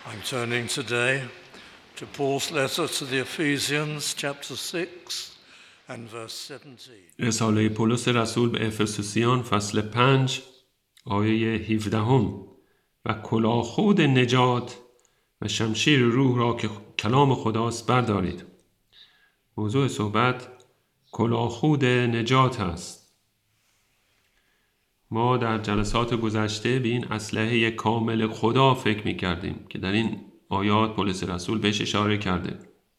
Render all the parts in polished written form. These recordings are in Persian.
I'm turning today to Paul's letter to the Ephesians, chapter 6 and verse 17. رساله پولس رسول به افسوسیان فصل 5 آیه 17 و کلاهخود نجات و شمشیر روح را که کلام خداست بردارید. موضوع صحبت کلاهخود نجات است. ما در جلسات گذشته به این اسلحه کامل خدا فکر می‌کردیم که در این آیات پولس رسول بهش اشاره کرده.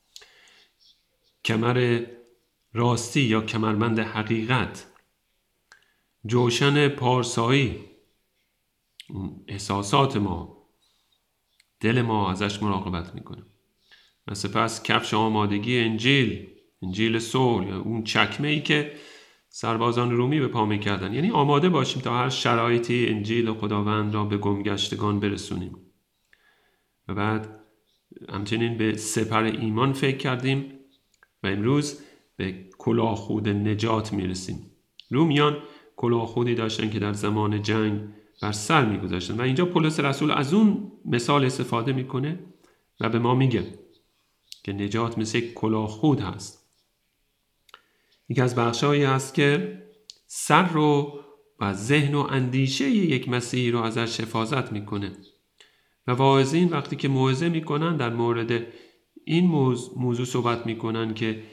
کمر راستی یا کمربند حقیقت، جوشن پارسایی، احساسات ما، دل ما ازش مراقبت میکنه و سپس کفش آمادگی انجیل صلح یا اون چکمه‌ای که سربازان رومی به پا میکردن، یعنی آماده باشیم تا هر شرایطی انجیل خداوند را به گمگشتگان برسونیم. و بعد همچنین به سپر ایمان فکر کردیم و امروز به کلاهخود نجات میرسیم. رومیان کلاهخودی داشتن که در زمان جنگ بر سر میگذاشتن و اینجا پولس رسول از اون مثال استفاده میکنه و به ما میگه که نجات مثل یک کلاهخود هست. یکی از بخشایی هست که سر رو و ذهن و اندیشه یک مسیحی رو ازش حفاظت میکنه و واعظین وقتی که موعظه میکنن در مورد این موضوع صحبت میکنن که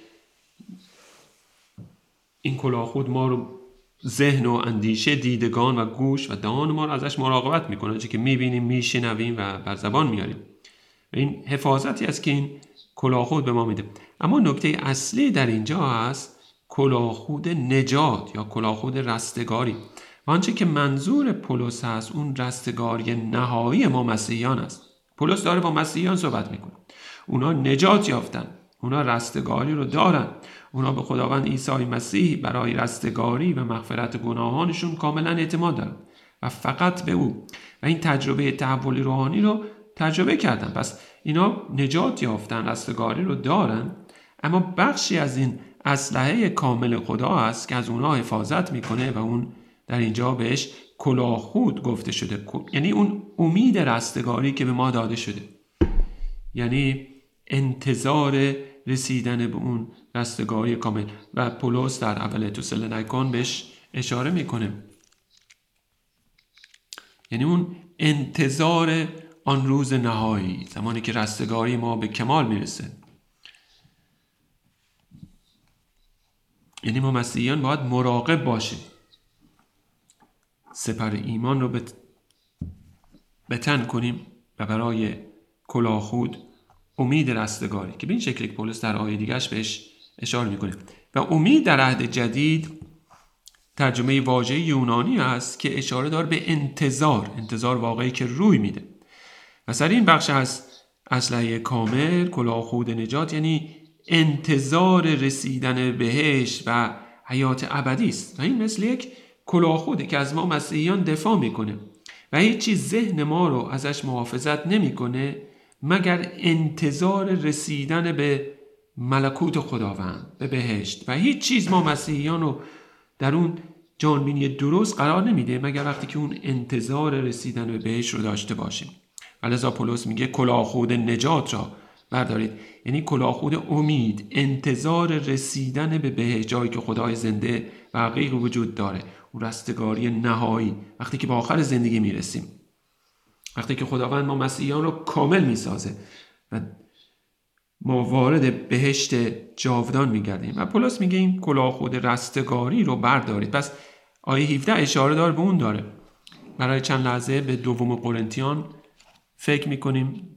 این کلاهخود ما رو ذهن و اندیشه، دیدگان و گوش و دهان ما رو ازش مراقبت میکنه، چه که میبینیم، میشنویم و بر زبان میاریم. و این حفاظتی است که این کلاهخود به ما میده. اما نکته اصلی در اینجا هست کلاهخود نجات یا کلاهخود رستگاری. و آنچه که منظور پولس هست اون رستگاری نهایی ما مسیحیان است. پولس داره با مسیحیان صحبت میکنه. اونا نجات یافتن، اونا رستگاری رو دارن، اونا به خداوند عیسی مسیح برای رستگاری و مغفرت گناهانشون کاملا اعتماد دارن و فقط به او و این تجربه تحول روحانی رو تجربه کردن. پس اینا نجات یافتن، رستگاری رو دارن، اما بخشی از این اسلحه کامل خدا هست که از اونا حفاظت میکنه و اون در اینجا بهش کلاهخود گفته شده، یعنی اون امید رستگاری که به ما داده شده، یعنی انتظار رسیدن به اون رستگاری کامل. و پولس در اول تسالونیکیان بهش اشاره میکنه، یعنی اون انتظار آن روز نهایی، زمانی که رستگاری ما به کمال میرسه. یعنی ما مسیحیان باید مراقب باشیم، سپر ایمان رو به تن کنیم و برای کلاهخود امید رستگاری که به این شکلی پولس در آیه دیگه‌اش بهش اشاره میکنه. و امید در عهد جدید ترجمه واژه یونانی است که اشاره داره به انتظار واقعی که روی میده. و سر این بخش از اسلحه کامل کلاهخود نجات یعنی انتظار رسیدن بهشت و حیات ابدی است. و این مثل یک کلاهخوده که از ما مسیحیان دفاع میکنه و هیچ چیز ذهن ما رو ازش محافظت نمیکنه مگر انتظار رسیدن به ملکوت خداوند، به بهشت. و هیچ چیز ما مسیحیان رو در اون جانبینی درست قرار نمیده مگر وقتی که اون انتظار رسیدن به بهشت رو داشته باشیم. لذا پولس میگه کلاهخود نجات را بردارید، یعنی کلاهخود امید، انتظار رسیدن به بهشت، جایی که خدای زنده و حقیقی وجود داره، اون رستگاری نهایی، وقتی که به آخر زندگی میرسیم، وقتی که خداوند ما مسیحیان رو کامل میسازه و ما وارد بهشت جاودان میگردیم. و پولس میگه این کلاهخود رستگاری رو بردارید. پس آیه 17 اشاره داره به اون داره. برای چند لحظه به دوم قرنتیان فکر میکنیم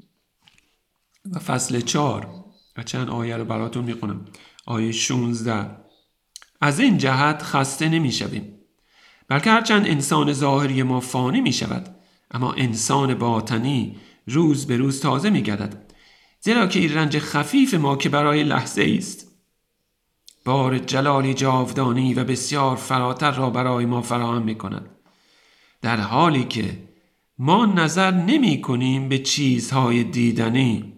و فصل 4 و چند آیه رو براتون میخونم. آیه 16: از این جهت خسته نمیشویم، بلکه هرچند انسان ظاهری ما فانی میشود، اما انسان باطنی روز به روز تازه میگردد. زیرا که این رنج خفیف ما که برای لحظه است، بار جلالی جاودانی و بسیار فراتر را برای ما فراهم میکند، در حالی که ما نظر نمی کنیم به چیزهای دیدنی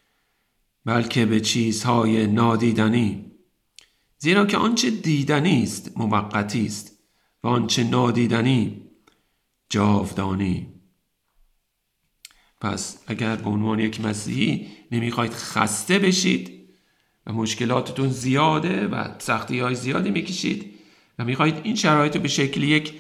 بلکه به چیزهای نادیدنی. زیرا که آنچه دیدنی است موقتی است و آنچه نادیدنی جاودانی. پس اگر به عنوان یک مسیحی نمیخواید خسته بشید و مشکلاتتون زیاده و سختی‌های زیادی میکشید و میخواید این شرایط رو به شکل یک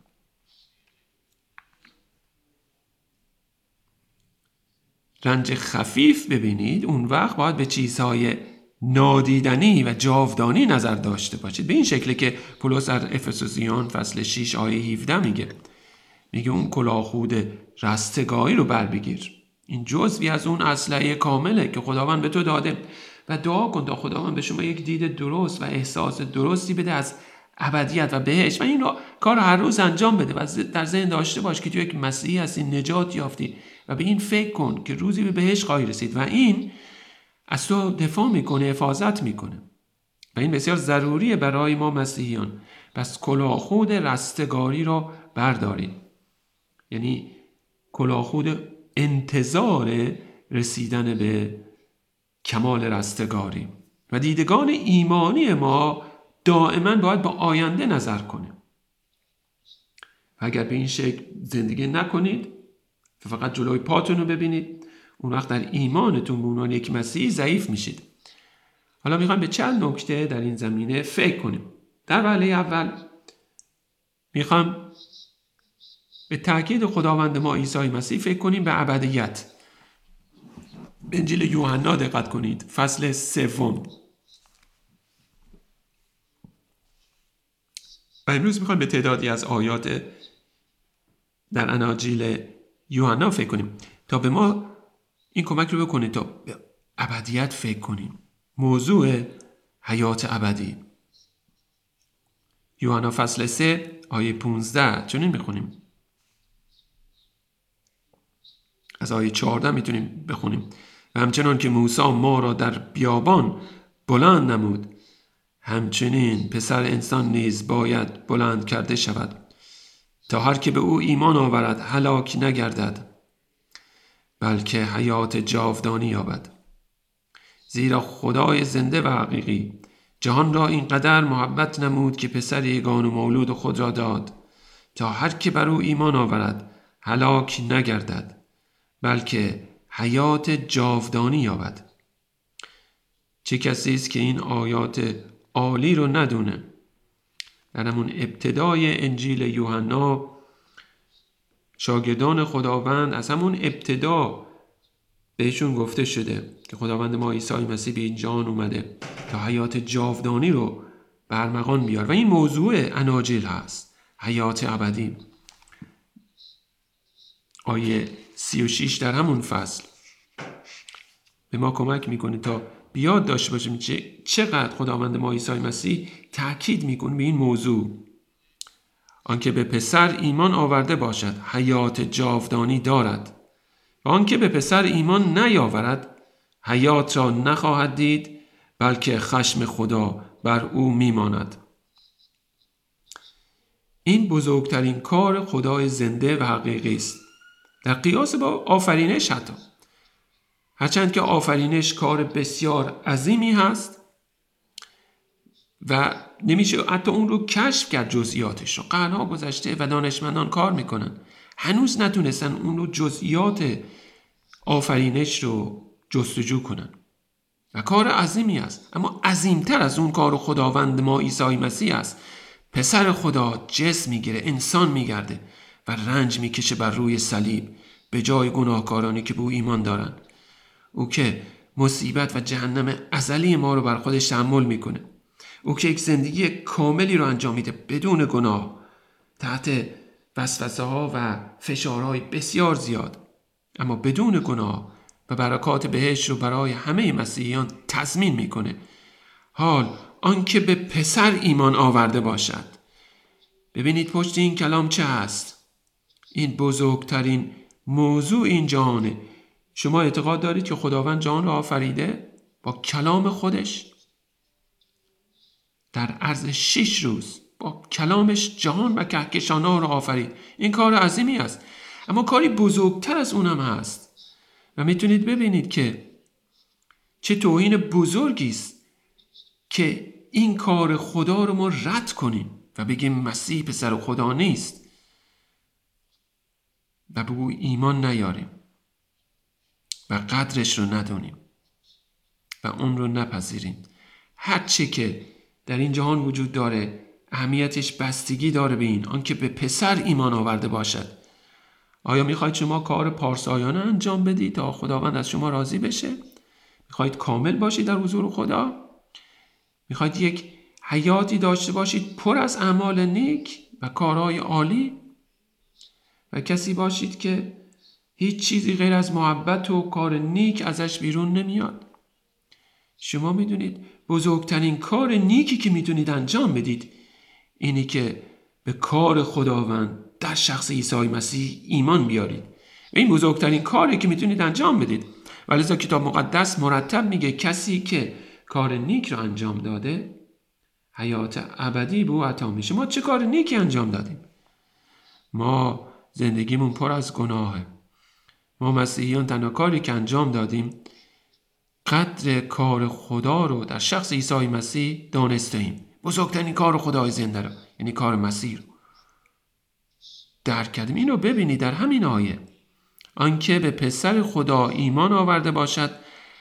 رنج خفیف ببینید، اون وقت باید به چیزهای نادیدنی و جاودانی نظر داشته باشید. به این شکلی که پولس در افسوسیان فصل 6 آیه 17 میگه اون کلاهخود رستگاری رو بر بگیر. این جزوی از اون اسلحه کامله که خداوند به تو داده و دعا کن تا خداوند به شما یک دید درست و احساس درستی بده از ابدیت و بهشت و این رو کار هر روز انجام بده و در ذهن داشته باش که تو یک مسیحی هستی، نجات یافتی و به این فکر کن که روزی به بهشت خواهی رسید و این از تو دفاع میکنه، حفاظت میکنه و این بسیار ضروریه برای ما مسیحیان. پس کلاهخود رستگاری رو بردارید، یعنی کلاهخود انتظار رسیدن به کمال رستگاری و دیدگان ایمانی ما دائما باید با آینده نظر کنه. اگر به این شکل زندگی نکنید فقط جلوی پاتون رو ببینید، اون وقت در ایمانتون به عنوان یک مسیحی ضعیف میشید. حالا میخوایم به چند نکته در این زمینه فکر کنیم. در وهله اول میخوایم به تأکید خداوند ما عیسی مسیح فکر کنیم به ابدیت. به انجیل یوحنا دقت کنید، فصل 3. و امروز میخوایم به تعدادی از آیات در اناجیل یوحنا فکر کنیم تا به ما این کمک رو بکنه تا به ابدیت فکر کنیم. موضوع حیات ابدی. یوحنا فصل 3 آیه 15 چنین میخونیم. از آیه 14 میتونیم بخونیم. و همچنان که موسی ما را در بیابان بلند نمود، همچنین پسر انسان نیز باید بلند کرده شود تا هر که به او ایمان آورد هلاک نگردد بلکه حیات جاودانی یابد. زیرا خدای زنده و حقیقی جهان را اینقدر محبت نمود که پسر یگانه مولود خود را داد تا هر که بر او ایمان آورد هلاک نگردد بلکه حیات جاودانی یابد. چه کسی است که این آیات عالی رو ندونه؟ در همون ابتدای انجیل یوحنا شاگردان خداوند از همون ابتدا بهشون گفته شده که خداوند ما عیسی مسیح به این جهان اومده تا حیات جاودانی رو برمغان بیار و این موضوع اناجیل هست، حیات ابدی. آیه 36 در همون فصل به ما کمک میکنه تا بیاد داشته باشیم چقدر خداوند ما عیسی مسیح تأکید میکنه به این موضوع. آنکه به پسر ایمان آورده باشد حیات جاودانی دارد و آنکه به پسر ایمان نیاورد حیات را نخواهد دید بلکه خشم خدا بر او میماند. این بزرگترین کار خدای زنده و حقیقی است در قیاس با آفرینش. حتی هرچند که آفرینش کار بسیار عظیمی هست و نمیشه حتی اون رو کشف کرد، جزئیاتش رو قرنها گذشته و دانشمندان کار میکنن، هنوز نتونستن اون رو جزئیات آفرینش رو جستجو کنن و کار عظیمی است. اما عظیمتر از اون کار خداوند ما عیسی مسیح است. پسر خدا جسم میگیره، انسان میگرده و رنج میکشه بر روی صلیب به جای گناهکارانی که به او ایمان دارن. او که مصیبت و جهنم ازلی ما رو بر خودش تحمل میکنه. او که یک زندگی کاملی رو انجام میده بدون گناه تحت وسوسه ها و فشارهای بسیار زیاد، اما بدون گناه و برکات بهشت رو برای همه مسیحیان تضمین میکنه. حال آنکه به پسر ایمان آورده باشد. ببینید پشت این کلام چه هست؟ این بزرگترین موضوع این جهانه. شما اعتقاد دارید که خداوند جهان را آفریده با کلام خودش؟ در عرض 6 روز با کلامش جهان و کهکشان‌ها را آفرید. این کار عظیمی است، اما کاری بزرگتر از اونم هست و میتونید ببینید که چه توهین بزرگی است که این کار خدا رو ما رد کنیم و بگیم مسیح پسر خدا نیست و به او ایمان نیاریم. و قدرش رو ندونیم و اون رو نپذیریم. هر چی که در این جهان وجود داره اهمیتش بستگی داره به این آنکه به پسر ایمان آورده باشد. آیا میخواید شما کار پارسایانه انجام بدید تا خداوند از شما راضی بشه؟ میخواید کامل باشید در حضور خدا؟ میخواید یک حیاتی داشته باشید پر از اعمال نیک و کارهای عالی و کسی باشید که هیچ چیزی غیر از محبت و کار نیک ازش بیرون نمیاد؟ شما میدونید بزرگترین کار نیکی که میتونید انجام بدید اینی که به کار خداوند در شخص عیسی مسیح ایمان بیارید. این بزرگترین کاری که میتونید انجام بدید. ولذا کتاب مقدس مرتب میگه کسی که کار نیک رو انجام داده حیات ابدی به او عطا میشه. ما چه کار نیکی انجام دادیم؟ ما زندگیمون پر از گناهه. ما مسیحیان تنها کاری که انجام دادیم قدر کار خدا رو در شخص عیسی مسیح دانستیم. بزرگترین کار خدای زنده رو، یعنی کار مسیح رو درک کردیم. اینو ببینید در همین آیه، آنکه به پسر خدا ایمان آورده باشد،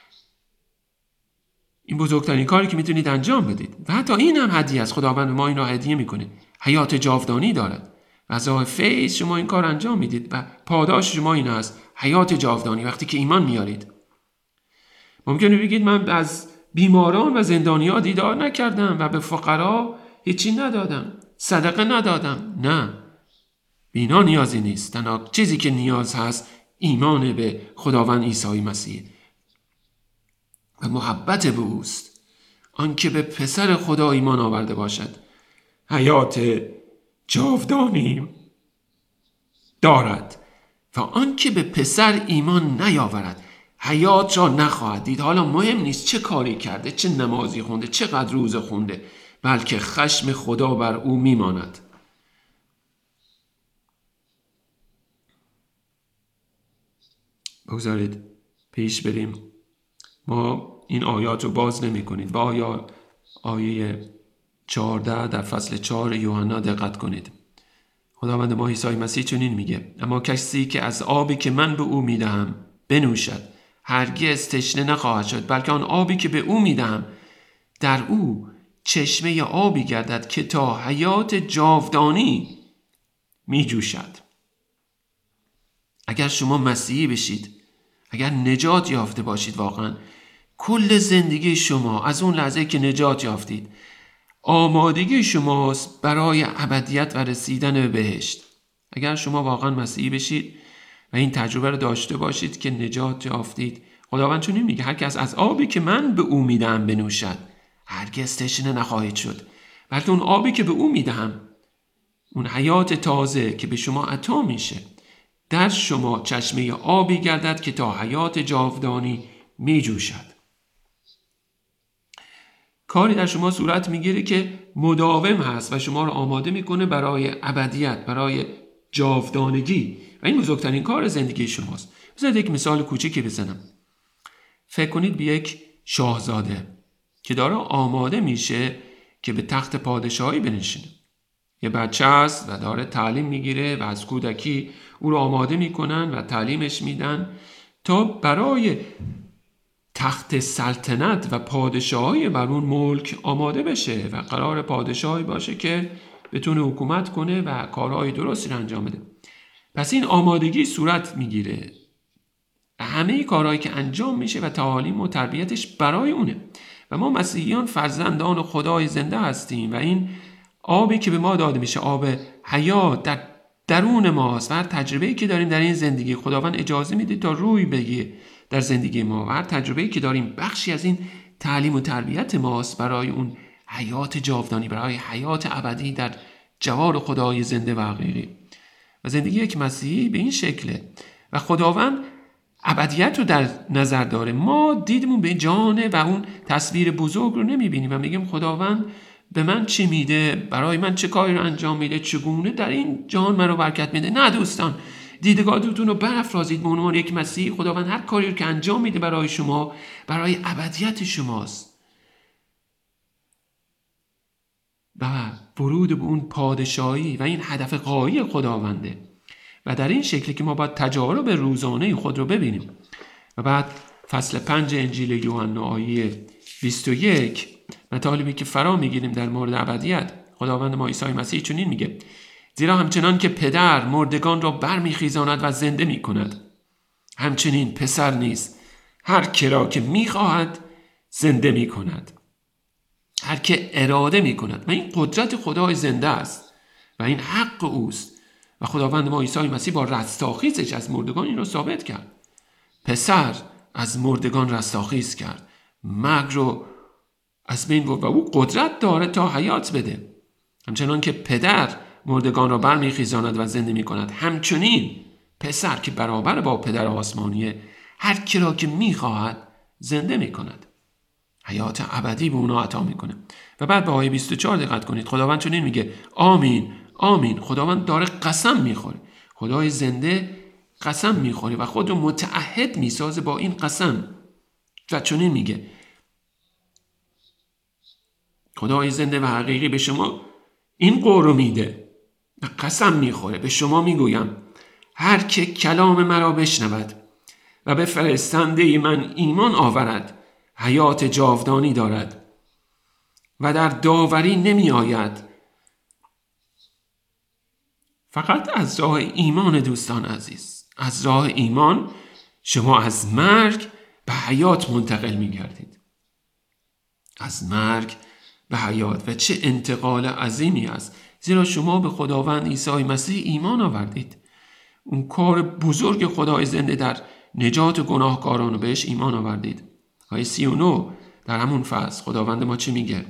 این بزرگترین کاری که میتونید انجام بدید. و حتی این هم هدیه است. خداوند ما این رو هدیه میکنه. حیات جاودانی دارد. و از راه فیض شما این کار انجام میدید و پاداش شما این است، حیات جاودانی، وقتی که ایمان میارید. ممکنه بگید من از بیماران و زندانیان دیدار نکردم و به فقرا هیچی ندادم، صدقه ندادم. نه، بینا نیازی نیست. تنها چیزی که نیاز هست ایمان به خداوند عیسی مسیح و محبت به اوست. آنکه به پسر خدا ایمان آورده باشد حیات جاودانی دارد و آنکه به پسر ایمان نیاورد حیات را نخواهد دید. حالا مهم نیست چه کاری کرده، چه نمازی خونده، چقدر روزه خونده، بلکه خشم خدا بر او میماند. بگذارید پیش بریم. ما این آیات رو باز نمی کنید. با آیه 14 در فصل 4 یوحنا دقت کنید. خداوند ما عیسی مسیح چنین میگه: اما کسی که از آبی که من به او میدهم بنوشد هرگز تشنه نخواهد شد، بلکه آن آبی که به او میدهم در او چشمه آبی گردد که تا حیات جاودانی میجوشد. اگر شما مسیحی بشید، اگر نجات یافته باشید، واقعا کل زندگی شما از اون لحظه که نجات یافتید آمادگی شماست برای ابدیت و رسیدن به بهشت. اگر شما واقعا مسیحی بشید و این تجربه رو داشته باشید که نجات یافتید، خداوند چنین میگه: هر کس از آبی که من به او میدهم بنوشد هرگز تشنه نخواهد شد، بلکه اون آبی که به او میدهم، اون حیات تازه که به شما عطا میشه، در شما چشمه آبی گردد که تا حیات جاودانی میجوشد. کاری در شما صورت میگیره که مداوم هست و شما رو آماده میکنه برای ابدیت، برای جاودانگی، و این بزرگترین کار زندگی شماست. بذارید یک مثال کوچیکی بزنم. فکر کنید به یک شاهزاده که داره آماده میشه که به تخت پادشاهی بنشینه. یه بچه است و داره تعلیم میگیره و از کودکی او رو آماده میکنن و تعلیمش میدن تا برای تخت سلطنت و پادشاهی بر اون ملک آماده بشه و قرار پادشاهی باشه که بتونه حکومت کنه و کارهای درستی رو انجام بده. پس این آمادگی صورت میگیره. همه کارهایی که انجام میشه و تعالیم و تربیتش برای اونه. و ما مسیحیان فرزندان خدای زنده هستیم و این آبی که به ما داده میشه، آب حیات در درون ماست و هر تجربه‌ای که داریم در این زندگی خداوند اجازه میده تا روی بگیره در زندگی ما و هر تجربه‌ای که داریم بخشی از این تعلیم و تربیت ماست برای اون حیات جاودانی، برای حیات ابدی در جوار خدای زنده و حقیقی. و زندگی یک مسیحی به این شکله و خداوند ابدیت رو در نظر داره. ما دیدمون به جانه و اون تصویر بزرگ رو نمیبینیم و میگیم خداوند به من چی میده، برای من چه کاری رو انجام میده، چگونه در این جهان من رو برکت میده. نه دوستان، دیدگاهتون رو برافرازید. به عنوان یک مسیحی خداوند هر کاری رو که انجام میده برای شما، برای ابدیت شماست و ورود به اون پادشاهی و این هدف غایی خداونده. و در این شکلی که ما باید تجارب روزانه خود رو ببینیم و بعد فصل 5 انجیل یوحنا آیه 21 مطالبی که فرا میگیریم در مورد ابدیت. خداوند ما عیسی مسیح چنین میگه: زیرا همچنان که پدر مردگان را برمیخیزاند و زنده میکند، همچنین پسر نیز هر که را که میخواهد زنده میکند، هر که اراده میکند. و این قدرت خدای زنده است و این حق اوست و خداوند ما عیسی مسیح با رستاخیزش از مردگان این رو ثابت کرد. پسر از مردگان رستاخیز کرد، مرگ رو از بین برد و او قدرت داره تا حیات بده. همچنان که پدر مردگان را برمیخیزاند و زنده میکند، همچنین پسر که برابر با پدر آسمانیه هر کی را که میخواهد زنده میکند، حیات ابدی به اونا عطا میکنه. و بعد به آیه 24 دقت کنید. خداوند چنین میگه: آمین آمین. خداوند داره قسم میخوره، خدای زنده قسم میخوره و خود رو متعهد میسازه با این قسم و چنین میگه: خدای زنده و حقیقی به شما این قول رو میده و قسم میخوره: به شما میگویم هر که کلام مرا بشنود و به فرستنده من ایمان آورد حیات جاودانی دارد و در داوری نمی آید. فقط از راه ایمان دوستان عزیز، از راه ایمان شما از مرگ به حیات منتقل می گردید. از مرگ به حیات. و چه انتقال عظیمی است، زیرا شما به خداوند عیسی مسیح ایمان آوردید. اون کار بزرگ خدای زنده در نجات گناهکاران رو بهش ایمان آوردید. آیه 39 در همون فصل خداوند ما چی میگه؟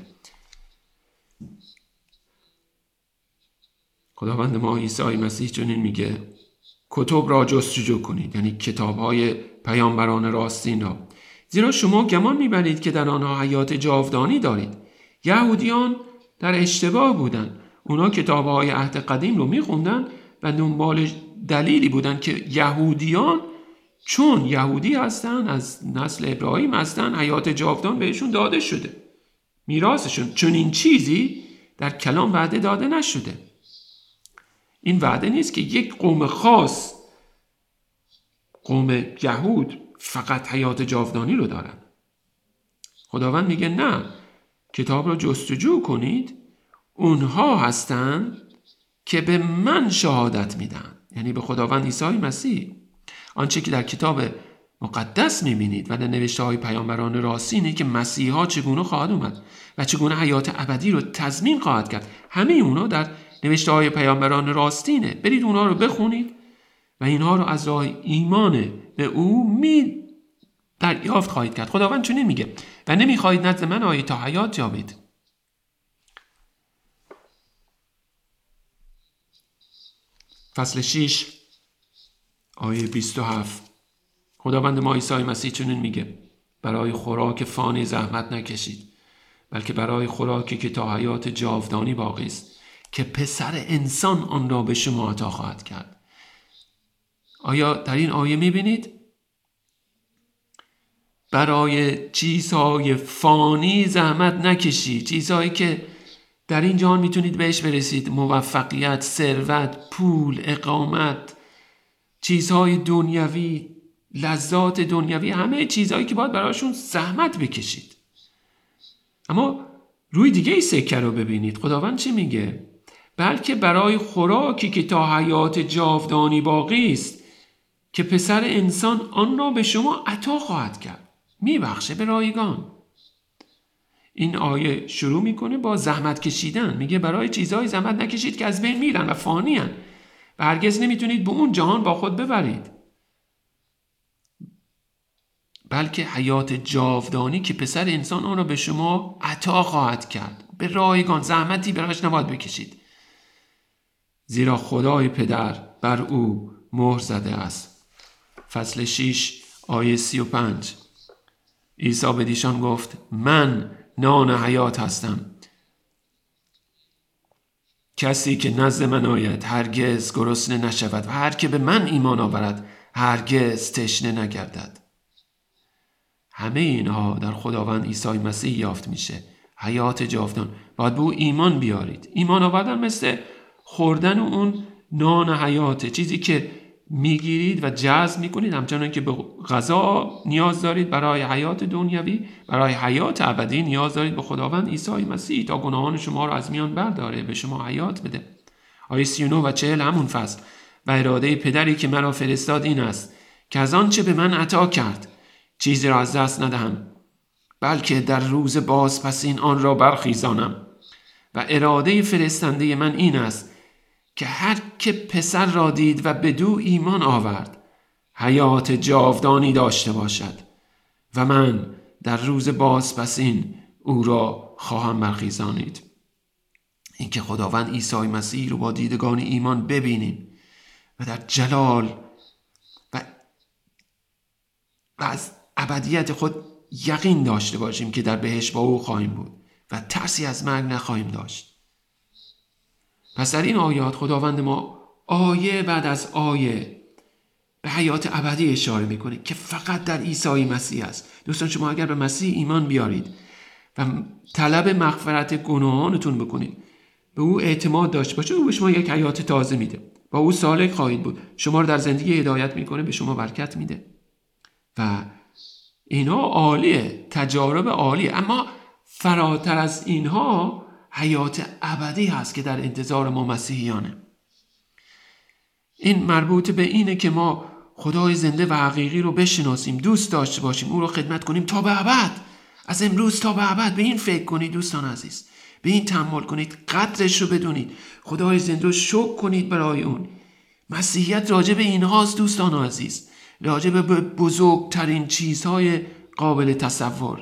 خداوند ما عیسی مسیح چنین میگه: کتب را جستجو کنید، یعنی کتاب‌های پیامبران راستین را، زیرا شما گمان میبرید که در آنها حیات جاودانی دارید. یهودیان در اشتباه بودن. اونا کتاب‌های عهد قدیم رو میخوندن و دنبال دلیلی بودن که یهودیان چون یهودی هستن، از نسل ابراهیم هستن، حیات جاودان بهشون داده شده، میراثشون. چون این چیزی در کلام وعده داده نشده. این وعده نیست که یک قوم خاص، قوم یهود، فقط حیات جاودانی رو دارن. خداوند میگه نه، کتاب رو جستجو کنید، اونها هستن که به من شهادت میدن، یعنی به خداوند عیسی مسیح. آنچه که در کتاب مقدس میبینید و در نوشته های پیامبران راستینه که مسیحا چگونه خواهد اومد و چگونه حیات ابدی رو تضمین خواهد کرد. همه اونا در نوشته های پیامبران راستینه. برید اونا رو بخونید و اینها رو از راه ایمان به او دریافت خواهید کرد. خداوند چنین میگه: و نمیخواهید نزد من آیید تا حیات یابید. فصل 6 آیه 27 خداوند ما عیسی مسیح چنین میگه: برای خوراک فانی زحمت نکشید، بلکه برای خوراکی که تا حیات جاودانی باقی است، که پسر انسان آن را به شما عطا خواهد کرد. آیا در این آیه میبینید؟ برای چیزهای فانی زحمت نکشید، چیزهایی که در این جهان میتونید بهش برسید: موفقیت، ثروت، پول، اقامت، چیزهای دنیوی، لذات دنیوی، همه چیزهایی که باید برایشون زحمت بکشید. اما روی دیگه ای سکه رو ببینید. خداوند چی میگه؟ بلکه برای خوراکی که تا حیات جاودانی باقی است، که پسر انسان آن را به شما عطا خواهد کرد. میبخشه به رایگان. این آیه شروع میکنه با زحمت کشیدن. میگه برای چیزهای زحمت نکشید که از بین میرن و فانی هن و هرگز نمیتونید به اون جهان با خود ببرید، بلکه حیات جاودانی که پسر انسان آن را به شما عطا خواهد کرد. به رایگان، زحمتی برایش نباید بکشید، زیرا خدای پدر بر او مهر زده است. فصل 6 آیه 35 عیسی به ایشان گفت: من نان حیات هستم. کسی که نزد من آید هرگز گرسنه نشود و هر که به من ایمان آورد هرگز تشنه نگردد. همه اینها در خداوند عیسی مسیح یافت میشه. حیات جاودان. باید به او ایمان بیارید. ایمان آوردن مثل خوردن اون نان حیاته، چیزی که میگیرید و جذب میکنید، همچنان که به غذا نیاز دارید برای حیات دنیوی، برای حیات ابدی نیاز دارید به خداوند عیسی مسیح تا گناهان شما رو از میان برداره، به شما حیات بده. آیه 39 و 40 همون فصل: و اراده پدری که مرا فرستاد این است که از آنچه به من عطا کرد چیزی را از دست ندهم، بلکه در روز بازپسین آن را برخیزانم. و اراده فرستنده من این است که هر که پسر را دید و بدو ایمان آورد حیات جاودانی داشته باشد و من در روز بازپسین او را خواهم برخیزانید. این که خداوند عیسی مسیح رو با دیدگان ایمان ببینیم و در جلال و از ابدیت خود یقین داشته باشیم که در بهشت با او خواهیم بود و ترسی از مرگ نخواهیم داشت. پس در این آیات خداوند ما آیه بعد از آیه به حیات ابدی اشاره میکنه که فقط در عیسی مسیح است. دوستان، شما اگر به مسیح ایمان بیارید و طلب مغفرت گناهانتون بکنید، به او اعتماد داشته باشید، او به شما یک حیات تازه میده، با او سالک خواهید بود، شما رو در زندگی هدایت میکنه، به شما برکت میده و اینها عالیه، تجارب عالیه. اما فراتر از اینها حیات ابدی هست که در انتظار ما مسیحیانه. این مربوط به اینه که ما خدای زنده و حقیقی رو بشناسیم، دوست داشته باشیم، او رو خدمت کنیم تا به ابد، از امروز تا به ابد. به این فکر کنید دوستان عزیز، به این تأمل کنید، قدرش رو بدونید، خدای زنده رو شکر کنید برای اون. مسیحیت راجع به اینهاست دوستان عزیز، راجع به بزرگترین چیزهای قابل تصور.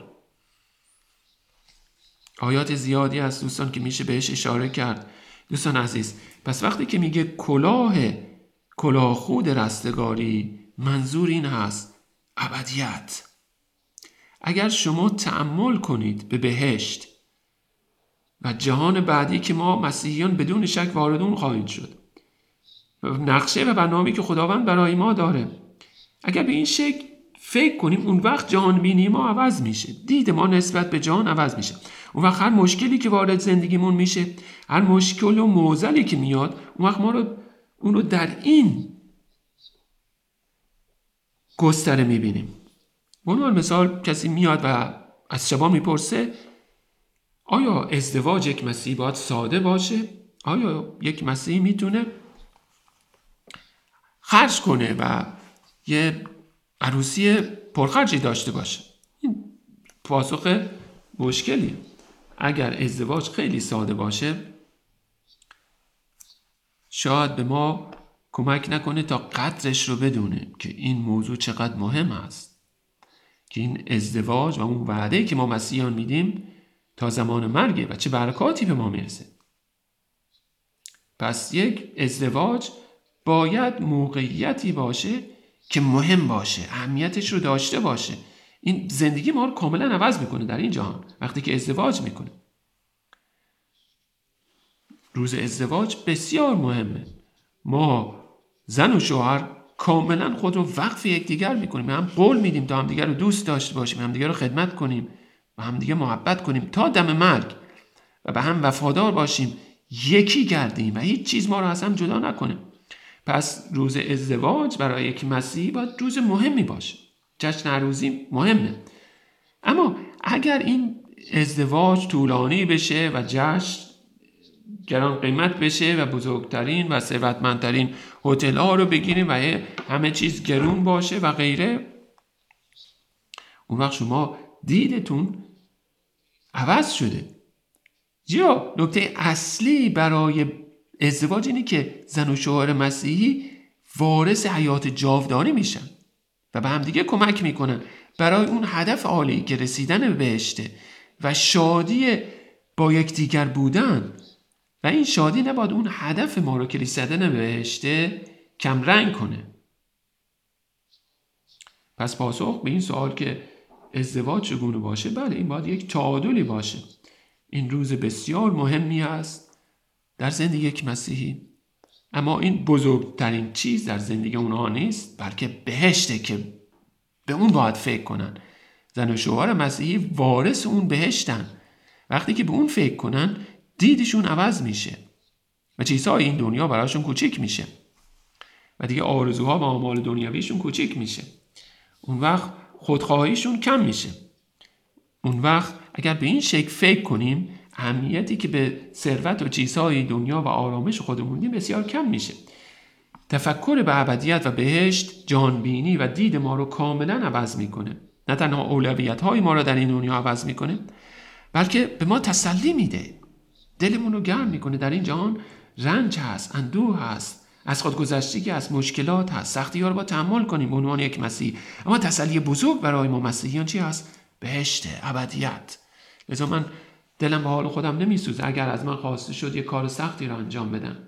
آیات زیادی هست دوستان که میشه بهش اشاره کرد. دوستان عزیز، پس وقتی که میگه کلاهخود رستگاری، منظور این هست ابدیت. اگر شما تأمل کنید به بهشت و جهان بعدی که ما مسیحیان بدون شک وارد اون خواهید شد، نقشه و برنامه‌ای که خداوند برای ما داره، اگر به این شکل فکر کنیم، اون وقت جهان بینی ما عوض میشه، دید ما نسبت به جهان عوض میشه. اون وقت هر مشکلی که وارد زندگیمون میشه، هر مشکل و معضلی که میاد، اون وقت ما اون رو در این گستره میبینیم. به عنوان مثال کسی میاد و از شما میپرسه آیا ازدواج یک مسیحی باید ساده باشه؟ آیا یک مسیحی میتونه خرج کنه و یه عروسی پرخرجی داشته باشه؟ این پاسخ مشکلی. اگر ازدواج خیلی ساده باشه، شاید به ما کمک نکنه تا قدرش رو بدونه که این موضوع چقدر مهم است، که این ازدواج و اون وعده‌ای که ما مسیحیان میدیم تا زمان مرگه و چه برکاتی به ما میرسه. پس یک ازدواج باید موقعیتی باشه که مهم باشه، اهمیتش رو داشته باشه. این زندگی ما رو کاملا عوض میکنه در این جهان وقتی که ازدواج میکنه. روز ازدواج بسیار مهمه. ما زن و شوهر کاملا خود رو وقف یکدیگر میکنیم، هم قول میدیم تا همدیگر رو دوست داشته باشیم، همدیگر رو خدمت کنیم و همدیگر محبت کنیم تا دم مرگ و به هم وفادار باشیم، یکی گردیم و هیچ چیز ما رو از هم جدا نکنه. پس روز ازدواج برای یک مسیحی باید روز مهمی باشه. جشن عروسی مهمه، اما اگر این ازدواج طولانی بشه و جشن گران قیمت بشه و بزرگترین و ثروتمندترین هتل ها رو بگیریم و همه چیز گرون باشه و غیره، اون وقت شما دیدتون عوض شده. یا نکته اصلی برای ازدواج اینه که زن و شوهر مسیحی وارث حیات جاودانی میشن و به هم دیگه کمک میکنن برای اون هدف عالی که رسیدن به بهشته و شادی با یکدیگر بودن. و این شادی نباید اون هدف ما رو که رسیدن به بهشته کم رنگ کنه. پس پاسخ به این سوال که ازدواج چگونه باشه، بله، این باید یک تعادلی باشه. این روز بسیار مهمی است در زندگی یک مسیحی، اما این بزرگترین چیز در زندگی اونها نیست، بلکه بهشته که به اون باید فکر کنن. زن و شوهر مسیحی وارث اون بهشتن. وقتی که به اون فکر کنن، دیدشون عوض میشه و چیزهای این دنیا براشون کوچیک میشه. و دیگه آرزوها و آمال دنیویشون کوچیک میشه. اون وقت خودخواهیشون کم میشه. اون وقت اگر به این شکل فکر کنیم، اهمیتی که به ثروت و چیزهای دنیا و آرامش خودمون میدیم بسیار کم میشه. تفکر به ابدیت و بهشت جانبینی و دید ما رو کاملا عوض میکنه. نه تنها اولویت‌های ما رو در این دنیا عوض میکنه، بلکه به ما تسلی میده، دلمون رو گرم میکنه. در این جهان رنج هست، اندوه هست، از خودگذشتگی هست، مشکلات هست، سختی‌ها رو با تحمل کنیم به عنوان یک مسیح. اما تسلی بزرگ برای ما مسیحیان چی هست؟ بهشت، ابدیت. لذا من دلم به حال خودم نمیسوزه اگر از من خواسته شد یک کار سختی رو انجام بدم،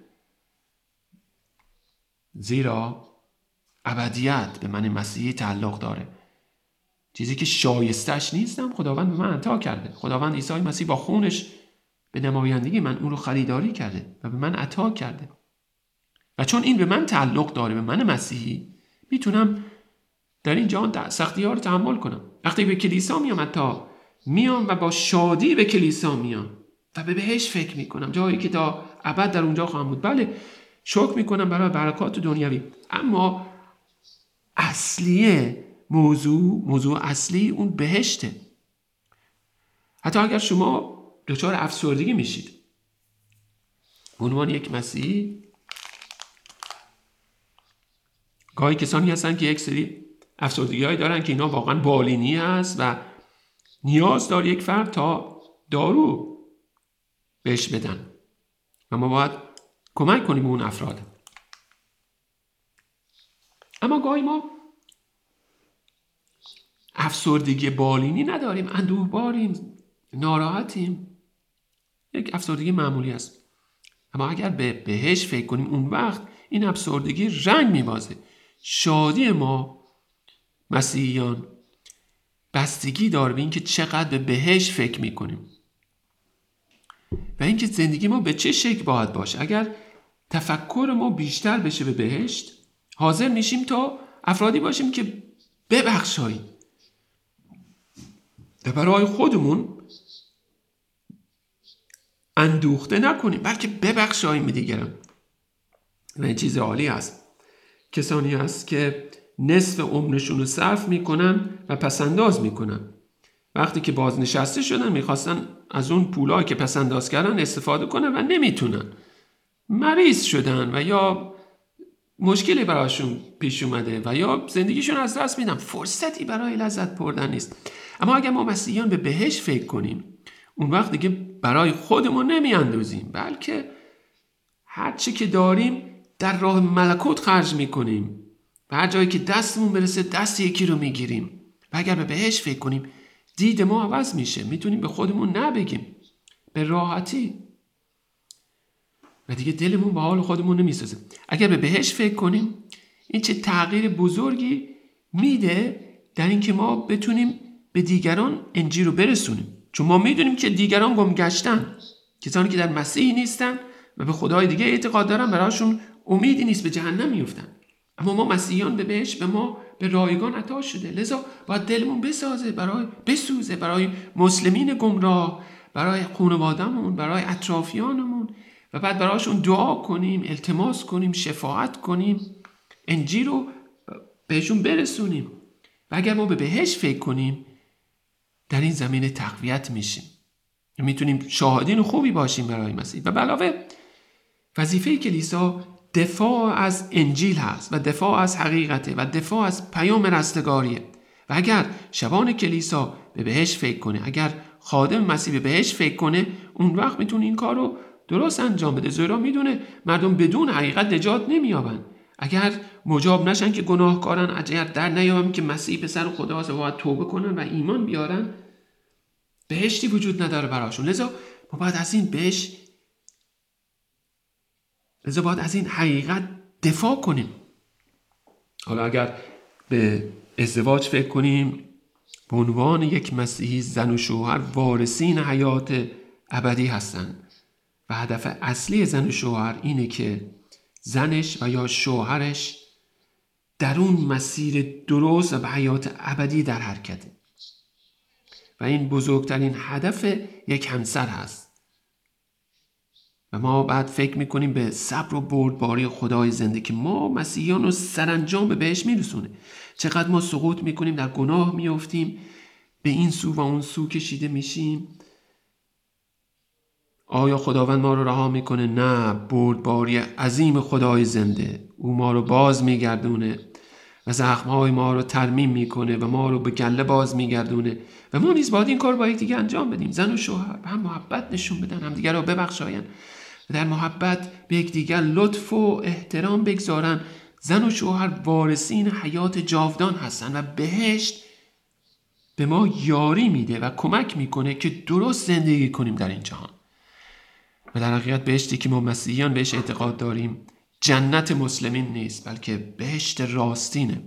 زیرا ابدیت به من مسیحی تعلق داره. چیزی که شایستش نیستم خداوند به من عطا کرده. خداوند عیسی مسیح با خونش به نمایندگی من اون رو خریداری کرده و به من عطا کرده. و چون این به من تعلق داره، به من مسیحی، میتونم در این جهان سختی‌ها رو تحمل کنم. وقتی به کلیسا میام و با شادی به کلیسا میام و به بهشت فکر میکنم، جایی که تا ابد در اونجا خواهم بود. بله، شکر میکنم برای برکات دنیوی، اما اصلیه موضوع اصلی اون بهشته. حتی اگر شما دچار افسردگی میشید، به عنوان یک مسیحی، گاهی کسانی هستن که یک سری افسردگی‌هایی دارن که اینا واقعا بالینی هست و نیاز داره یک فرد تا دارو بهش بدن و ما باید کمک کنیم به اون افراد. اما گاهی ما افسردگی بالینی نداریم، اندوهباریم، ناراحتیم، یک افسردگی معمولی است. اما اگر به بهشت فکر کنیم، اون وقت این افسردگی رنگ میبازه. شادی ما مسیحیان بستگی داره به این که چقدر به بهشت فکر میکنیم و اینکه زندگی ما به چه شکل باید باشه. اگر تفکر ما بیشتر بشه به بهشت، حاضر میشیم تا افرادی باشیم که ببخشاییم و برای خودمون اندوخته نکنیم، بلکه ببخشاییم به دیگران. و این چیز عالی هست. کسانی هست که نصف عمرشون رو صرف میکنن و پسنداز میکنن. وقتی که بازنشسته شدن میخواستن از اون پولایی که پسنداز کردن استفاده کنن و نمیتونن. مریض شدن و یا مشکلی براشون پیش اومده و یا زندگیشون از دست میدن. فرصتی برای لذت بردن نیست. اما اگر ما مسیحیان به بهشت فکر کنیم، اون وقت دیگه برای خودمون نمیاندوزیم، بلکه هر چی که داریم در راه ملکوت خرج میکنیم و هر جایی که دستمون برسه دست یکی رو میگیریم. و اگر به بهشت فکر کنیم، دید ما عوض میشه، میتونیم به خودمون نبگیم به راحتی و دیگه دلمون به حال خودمون نمیسازه. اگر به بهشت فکر کنیم، این چه تغییر بزرگی میده در این که ما بتونیم به دیگران انجیل رو برسونیم. چون ما میدونیم که دیگران گم گشتن، کسانی که در مسیح نیستن و به خدای دیگه اعتقاد دارن، براشون امیدی نیست، به جهنم میفتن. اما ما مسیحیان به بهشت به ما به رایگان عطا شده. لذا باید دلمون بسوزه برای مسلمین گمراه، برای خانواده‌مون، برای اطرافیانمون و بعد براشون دعا کنیم، التماس کنیم، شفاعت کنیم، انجیل رو بهشون برسونیم. و اگر ما به بهشت فکر کنیم، در این زمینه تقویت میشیم، میتونیم شاهدین خوبی باشیم برای مسیح. و به علاوه وظیفه کلیسا دفاع از انجیل هست و دفاع از حقیقته و دفاع از پیام رستگاریه. و اگر شبان کلیسا به بهشت فکر کنه، اگر خادم مسیح به بهشت فکر کنه، اون وقت میتونه این کار رو درست انجام بده، زیرا میدونه مردم بدون حقیقت نجات نمییابن. اگر مجاب نشن که گناهکارن، اگر در نیابن که مسیح پسر خداست و باید توبه کنن و ایمان بیارن، بهشتی وجود نداره براشون. لذا ما باید از این حقیقت دفاع کنیم. حالا اگر به ازدواج فکر کنیم، به عنوان یک مسیحی زن و شوهر وارثین حیات ابدی هستند و هدف اصلی زن و شوهر اینه که زنش و یا شوهرش در اون مسیر درست و به حیات ابدی در حرکته و این بزرگترین هدف یک همسر هست. و ما بعد فکر میکنیم به صبر و بردباری خدای زنده که ما مسیحیان رو سرانجام به بهش میرسونه. چقدر ما سقوط میکنیم، در گناه میافتیم، به این سو و اون سو کشیده میشیم. آیا خداوند ما رو رها میکنه؟ نه، بردباری عظیم خدای زنده، او ما رو باز میگردونه و زخمهای ما رو ترمیم میکنه و ما رو به گله باز میگردونه و ما نیز باید این کار با یکدیگر انجام بدیم. زن و شوهر به هم محبت نشون بدن، همدیگر رو ببخشاین و در محبت به یکدیگر لطف و احترام بگذارن. زن و شوهر وارثین حیات جاودان هستن و بهشت به ما یاری میده و کمک میکنه که درست زندگی کنیم در این جهان. و در حقیقت بهشتی که ما مسیحیان بهش اعتقاد داریم جنت مسلمین نیست، بلکه بهشت راستینه.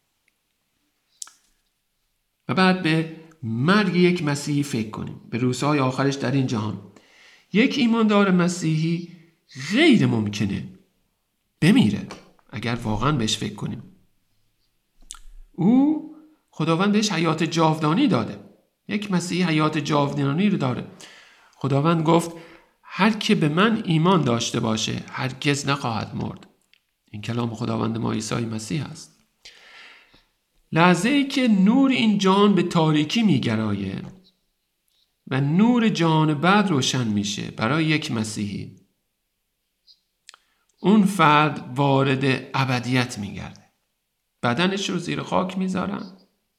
و بعد به مرگ یک مسیحی فکر کنیم، به روزهای آخرش در این جهان. یک ایماندار مسیحی غیر ممکنه بمیره اگر واقعا بهش فکر کنیم. او خداوند بهش حیات جاودانی داده. یک مسیحی حیات جاودانی رو داره. خداوند گفت هر که به من ایمان داشته باشه هرگز نخواهد مرد. این کلام خداوند ما عیسی مسیح است. لحظه ای که نور این جهان به تاریکی میگرایه و نور جهان بعد روشن میشه برای یک مسیحی، اون فرد وارد ابدیت میگرده. بدنش رو زیر خاک میذارن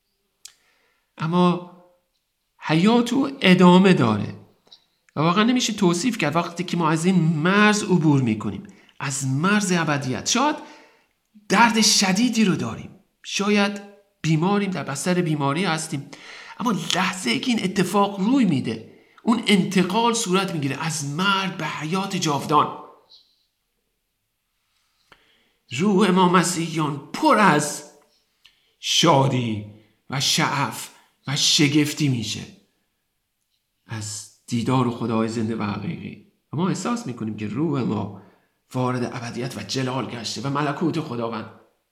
اما حیات او ادامه داره و واقعا نمیشه توصیف کرد وقتی که ما از این مرز عبور میکنیم، از مرز ابدیت. شاید درد شدیدی رو داریم، شاید بیماریم، در بستر بیماری هستیم، اما لحظه ای که این اتفاق روی میده، اون انتقال صورت میگیره از مرگ به حیات جاودان. روح ما مسیحیان پر از شادی و شعف و شگفتی میشه از دیدار خدای زنده و حقیقی. و ما احساس میکنیم که روح ما وارد ابدیت و جلال گشته و ملکوت خداوند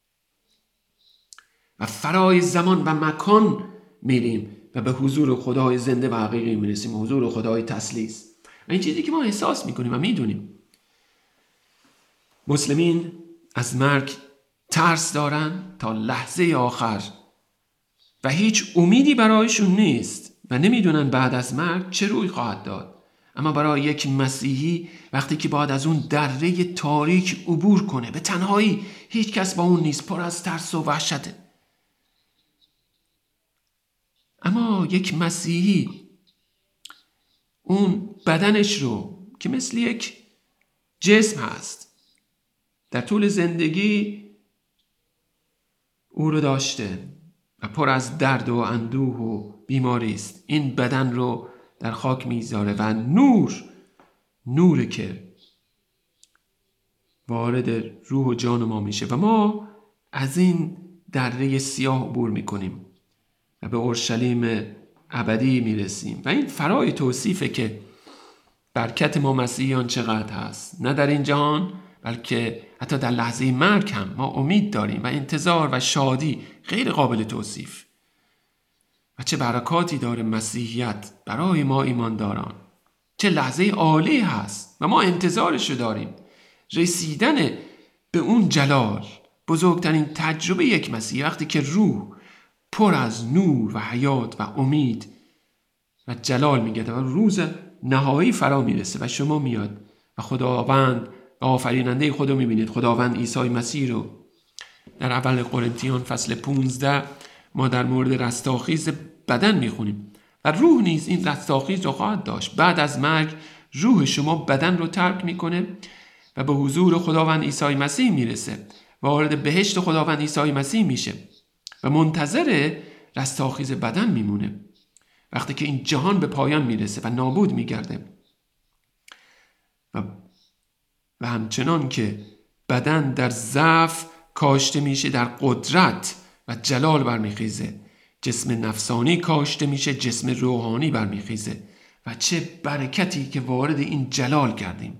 و فرای زمان و مکان میریم و به حضور خدای زنده و حقیقی میرسیم، حضور خدای تثلیث. و این چیزی که ما احساس میکنیم و میدونیم. مسلمین از مرگ ترس دارن تا لحظه آخر و هیچ امیدی برایشون نیست و نمیدونن بعد از مرگ چه روی خواهد داد. اما برای یک مسیحی وقتی که باید از اون دره تاریک عبور کنه، به تنهایی، هیچ کس با اون نیست، پر از ترس و وحشته. اما یک مسیحی اون بدنش رو که مثل یک جسم هست در طول زندگی او رو داشته و پر از درد و اندوه و بیماری است، این بدن رو در خاک میذاره و نور که وارد روح و جان ما میشه و ما از این دره سیاه عبور میکنیم و به اورشلیم ابدی میرسیم. و این فرای توصیفه که برکت ما مسیحیان چقدر هست، نه در این جهان بلکه حتی در لحظه مرگ هم ما امید داریم و انتظار و شادی غیر قابل توصیف. و چه برکاتی داره مسیحیت برای ما ایمانداران، چه لحظه عالی هست و ما انتظارشو داریم. رسیدن به اون جلال، بزرگترین تجربه یک مسیحی، وقتی که روح پر از نور و حیات و امید و جلال میگرده و روز نهایی فرا میرسه و شما میاد و خداوند و آفریننده خودو میبینید، خداوند عیسی مسیح رو. در اول قرنتیان فصل 15 ما در مورد رستاخیز بدن میخونیم و روح نیز این رستاخیز رو خواهد داشت. بعد از مرگ روح شما بدن رو ترک میکنه و به حضور خداوند عیسی مسیح میرسه و وارد بهشت خداوند عیسی مسیح میشه و منتظر رستاخیز بدن میمونه وقتی که این جهان به پایان میرسه و نابود میگرده. و همچنان که بدن در ضعف کاشته میشه، در قدرت و جلال برمیخیزه. جسم نفسانی کاشته میشه، جسم روحانی برمیخیزه. و چه برکتی که وارد این جلال کردیم.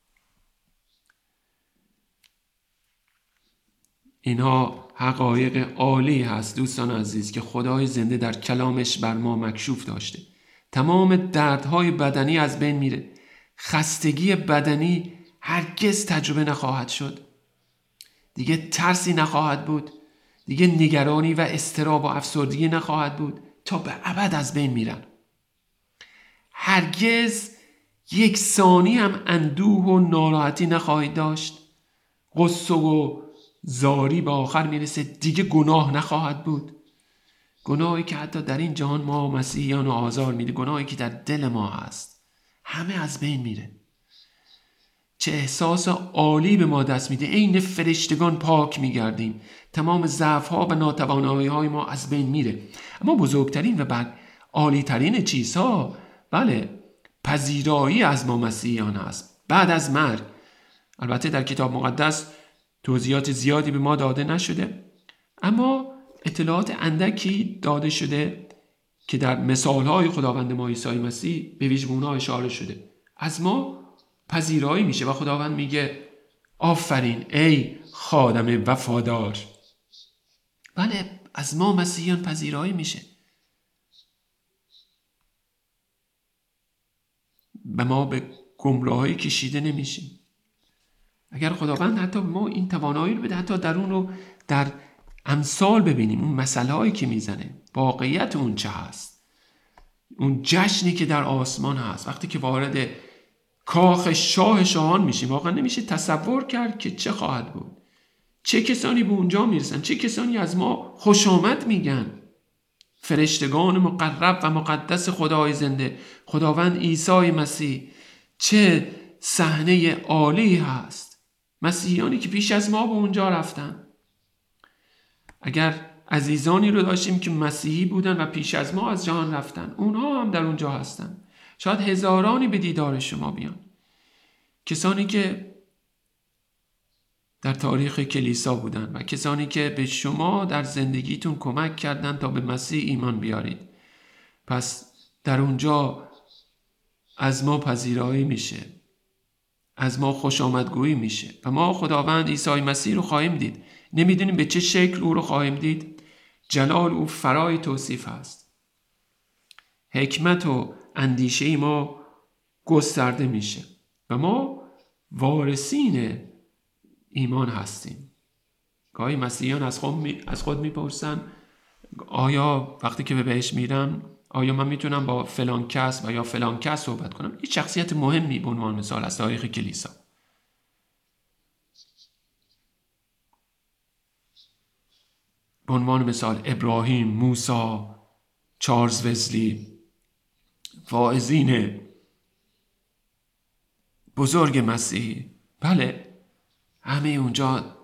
اینها حقایق عالی هست دوستان عزیز که خدای زنده در کلامش بر ما مکشوف داشته. تمام دردهای بدنی از بین میره، خستگی بدنی هرگز تجربه نخواهد شد. دیگه ترسی نخواهد بود، دیگه نگرانی و اضطراب و افسردگی نخواهد بود، تا به ابد از بین میرن. هرگز یک ثانی هم اندوه و ناراحتی نخواهید داشت. غصه و زاری به آخر میرسه. دیگه گناه نخواهد بود. گناهی که حتی در این جهان ما مسیحیان رو آزار میده، گناهی که در دل ما هست، همه از بین میره. چه احساس عالی به ما دست میده. عین فرشتگان پاک میگردیم. تمام ضعف‌ها و ناتوانایی‌های ما از بین میره. اما بزرگترین و عالی ترین چیزها، بله، پذیرایی از ما مسیحیان هست بعد از مرگ. البته در کتاب مقدس توضیحات زیادی به ما داده نشده، اما اطلاعات اندکی داده شده که در مثالهای خداوند ما عیسی مسیح به ویژه اونها اشاره شده. از ما پذیرایی میشه و خداوند میگه آفرین ای خادم وفادار. بله، از ما مسیحیان پذیرایی میشه. به ما به گمراهی کشیده نمیشیم. اگر خداوند حتی ما این توانایی رو بده، حتی در اون رو در امثال ببینیم، اون مسئله هایی که میزنه، واقعیت اون چه هست، اون جشنی که در آسمان هست، وقتی که وارد کاخ شاه شاهان میشیم، واقعا نمیشه تصور کرد که چه خواهد بود. چه کسانی به اونجا میرسن، چه کسانی از ما خوش آمد میگن. فرشتگان مقرب و مقدس خدای زنده، خداوند عیسی مسیح. چه صحنه عالی هست. مسیحیانی که پیش از ما به اونجا رفتن. اگر عزیزانی رو داشتیم که مسیحی بودن و پیش از ما از جهان رفتن، اونها هم در اونجا هستن. شاید هزارانی به دیدار شما بیان. کسانی که در تاریخ کلیسا بودن و کسانی که به شما در زندگیتون کمک کردن تا به مسیح ایمان بیارید. پس در اونجا از ما پذیرایی میشه، از ما خوش آمدگویی میشه و ما خداوند عیسی مسیح رو خواهیم دید. نمیدونیم به چه شکل او رو خواهیم دید. جلال او فرای توصیف هست. حکمت و اندیشه ما گسترده میشه و ما وارثین ایمان هستیم. گاهی مسیحیان از خود میپرسن آیا وقتی که به بهشت میرم، آیا من میتونم با فلان کس و یا فلان کس صحبت کنم؟ این شخصیت مهمی به عنوان مثال از تاریخ کلیسا. به عنوان مثال ابراهیم، موسی، چارلز وزلی، واعظین بزرگ مسیحی، بله، همه اونجا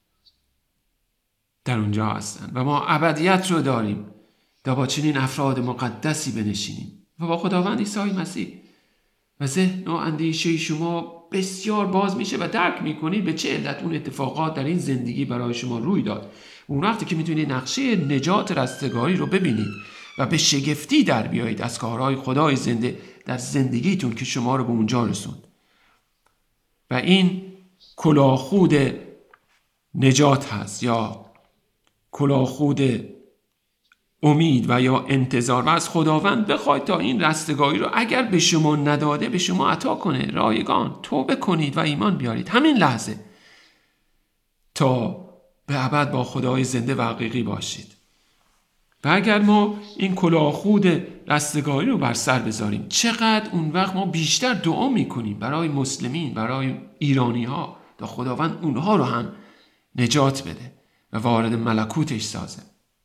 در اونجا هستن و ما ابدیت رو داریم تا با چنین افراد مقدسی بنشینیم و با خداوند عیسی مسیح. و ذهن و اندیشه شما بسیار باز میشه و درک میکنید به چه علت اون اتفاقات در این زندگی برای شما روی داد. اون وقتی که میتونید نقشه نجات رستگاری رو ببینید و به شگفتی در بیایید از کارهای خدای زنده در زندگیتون که شما رو به اونجا رسوند. و این کلاهخود نجات هست یا کلاهخود امید و یا انتظار و از خداوند بخواید تا این رستگاری رو اگر به شما نداده به شما عطا کنه. رایگان توبه کنید و ایمان بیارید همین لحظه تا به ابد با خدای زنده و حقیقی باشید. و اگر ما این کلاهخود رستگاری رو بر سر بذاریم، چقدر اون وقت ما بیشتر دعا میکنیم برای مسلمین، برای ایرانی ها، تا خداوند اونها رو هم نجات بده و وارد ملکوتش سازه.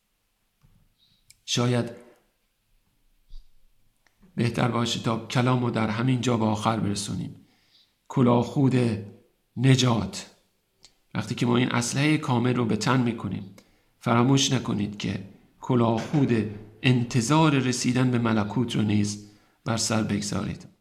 شاید بهتر باشه تا کلامو در همین جا به آخر برسونیم. کلاهخود نجات. وقتی که ما این اسلحه کامل رو به تن میکنیم، فراموش نکنید که کلاهخود انتظار رسیدن به ملکوت رو نیز بر سر بگذارید.